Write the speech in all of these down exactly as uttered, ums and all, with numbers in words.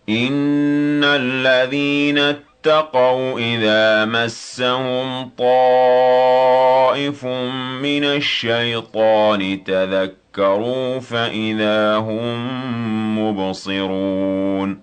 إن الذين اتقوا إذا مسهم طائف من الشيطان تذكروا فإذا هم مبصرون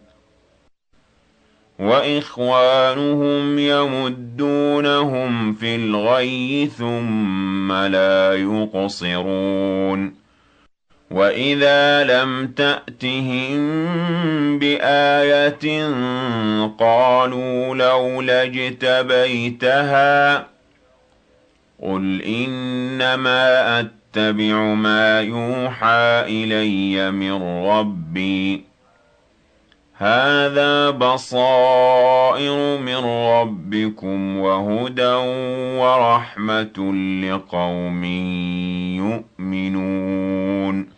وإخوانهم يمدونهم في الغي ثم لا يقصرون وَإِذَا لَمْ تَأْتِهِم بِآيَةٍ قَالُوا لَوْلَا اجْتَبَيْتَهَا ۚ قُلْ إِنَّمَا أَتَّبِعُ مَا يُوحَىٰ إِلَيَّ مِن رَّبِّي ۚ هَٰذَا بَصَائِرُ مِن رَّبِّكُمْ وَهُدًى وَرَحْمَةٌ لِّقَوْمٍ يُؤْمِنُونَ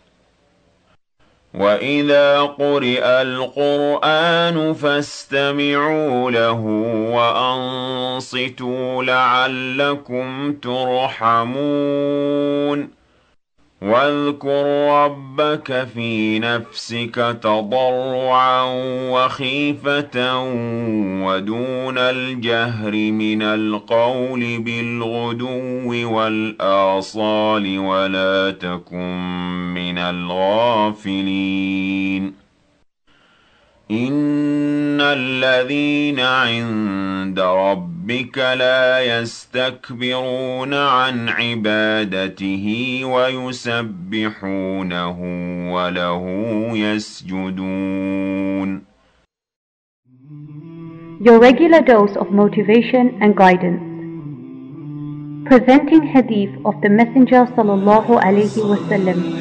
وَإِذَا قُرِئَ الْقُرْآنُ فَاسْتَمِعُوا لَهُ وَأَنصِتُوا لَعَلَّكُمْ تُرْحَمُونَ وَاذْكُر رَّبَّكَ فِي نَفْسِكَ تَضَرُّعًا وَخِيفَةً وَدُونَ الْجَهْرِ مِنَ الْقَوْلِ بِالْغُدُوِّ وَالْآصَالِ وَلَا تَكُن مِّنَ الْغَافِلِينَ إِنَّ الَّذِينَ عِندَ رَبِّكَ لَا يَسْتَكْبِرُونَ عَنْ عِبَادَتِهِ وَيُسَبِّحُونَهُ وَلَهُ يَسْجُدُونَ. Your regular dose of motivation and guidance. Presenting hadith of the Messenger sallallahu alaihi wasallam.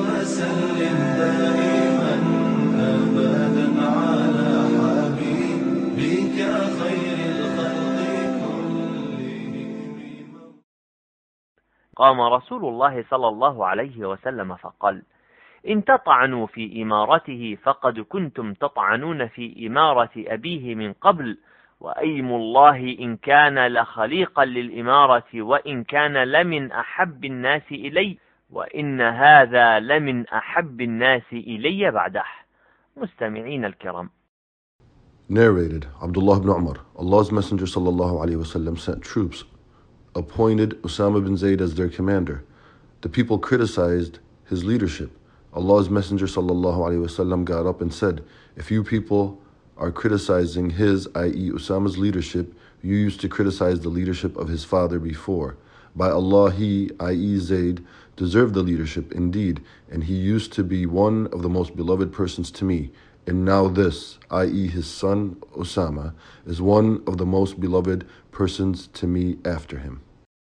قام رسول الله صلى الله عليه وسلم فقال: إن تطعنوا في إمارته فقد كنتم تطعنون في إمارة أبيه من قبل، وأيم الله إن كان لخليقا للإمارة وإن كان لمن أحب الناس إلي، وإن هذا لمن أحب الناس إلي بعده. مستمعين الكرام. Narrated, Abdullah ibn Umar, Allah's Messenger sallallahu alaihi wasallam sent troops, appointed Usama bin Zayd as their commander. The people criticized his leadership. Allah's Messenger sallallahu alaihi wasallam got up and said, if you people are criticizing his, that is Usama's leadership, you used to criticize the leadership of his father before. By Allah, he, that is Zayd, deserved the leadership indeed, and he used to be one of the most beloved persons to me. And now this, that is his son Usama, is one of the most beloved persons to me after him.